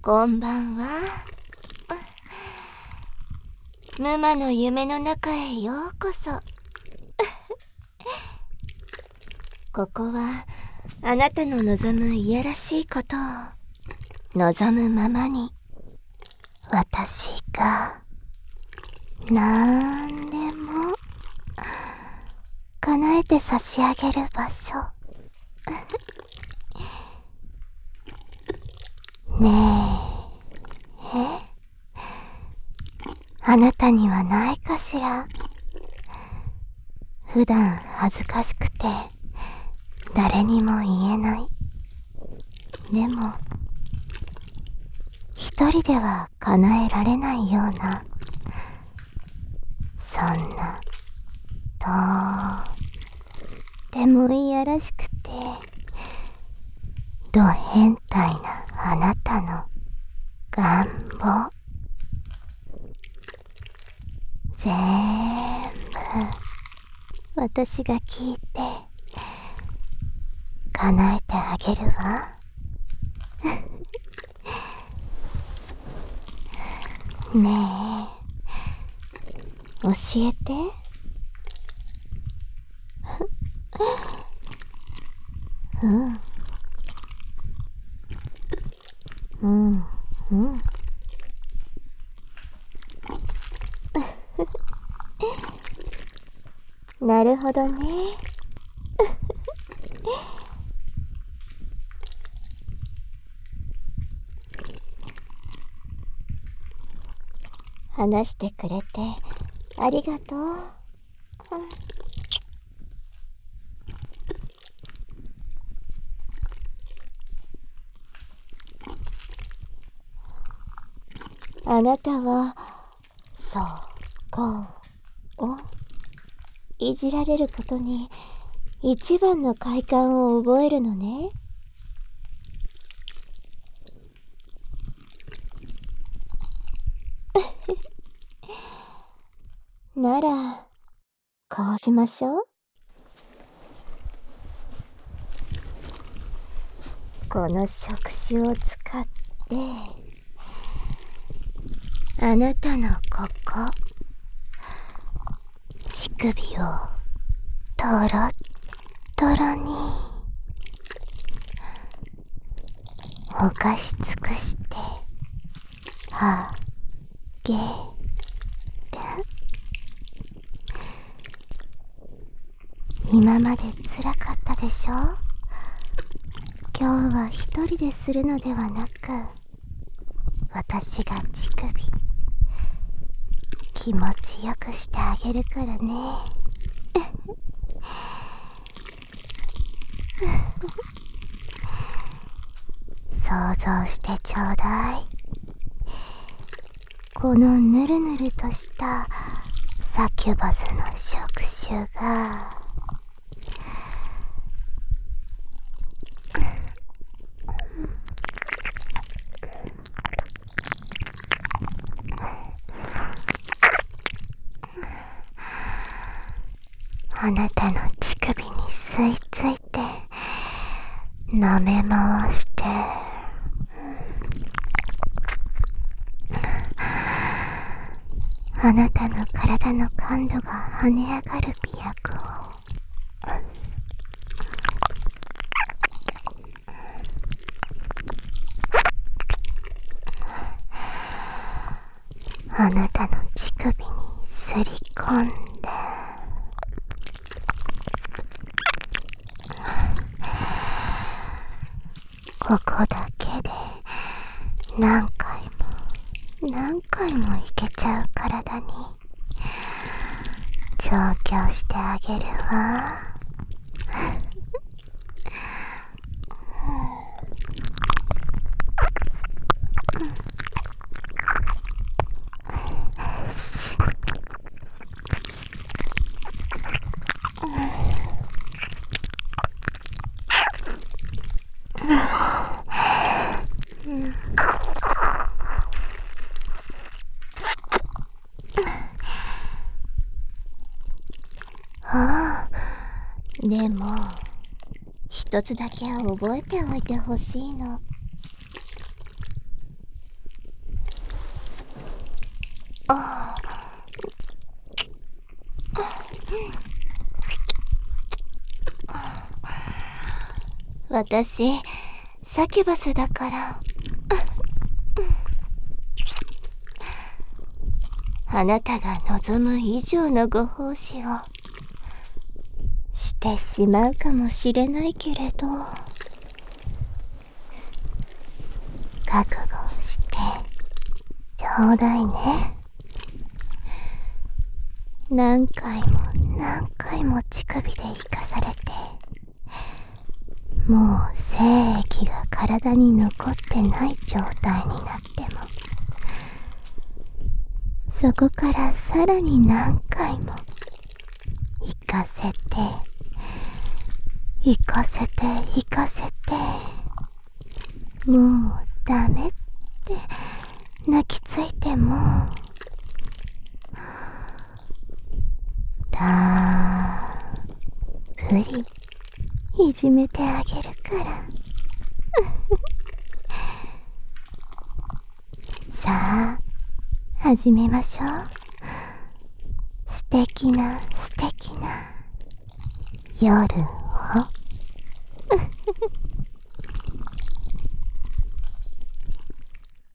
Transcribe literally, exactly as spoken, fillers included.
こんばんは。ムマの夢の中へようこそ。ここはあなたの望むいやらしいことを望むままに私がなんでも叶えて差し上げる場所。ねえ、え？あなたにはないかしら。普段恥ずかしくて誰にも言えない。でも一人では叶えられないような、そんなとでもいやらしくてド変態なあなたの願望、ぜーんぶ私が聞いて叶えてあげるわ。ねえ、教えて。うんうんうんなるほどね。話してくれてありがとう。あなたはそこをいじられることに一番の快感を覚えるのね。ならこうしましょう。この触手を使ってあなたのここ乳首をとろっとろにおかし尽くしてあげる。今までつらかったでしょ。今日は一人でするのではなく、私が乳首気持ちよくしてあげるからね。想像してちょうだい。このぬるぬるとしたサキュバスの触手があなたの乳首に吸い付いて舐め回してあなたの体の感度が跳ね上がる美薬をあなたの乳首にすり込んでここだけで何回も何回もいけちゃう体に調教してあげるわ。ああ、でも一つだけ覚えておいてほしいの。 あ私サキュバスだからあなたが望む以上のご奉仕をしてしまうかもしれないけれど、覚悟してちょうだいね。何回も何回も乳首で生かされて、もう精液が体に残ってない状態になっても、そこからさらに何回も生かせて生かせて生かせて、もうダメって泣きついても、たっぷりいじめてあげるからさあ始めましょう。素敵な素敵な夜を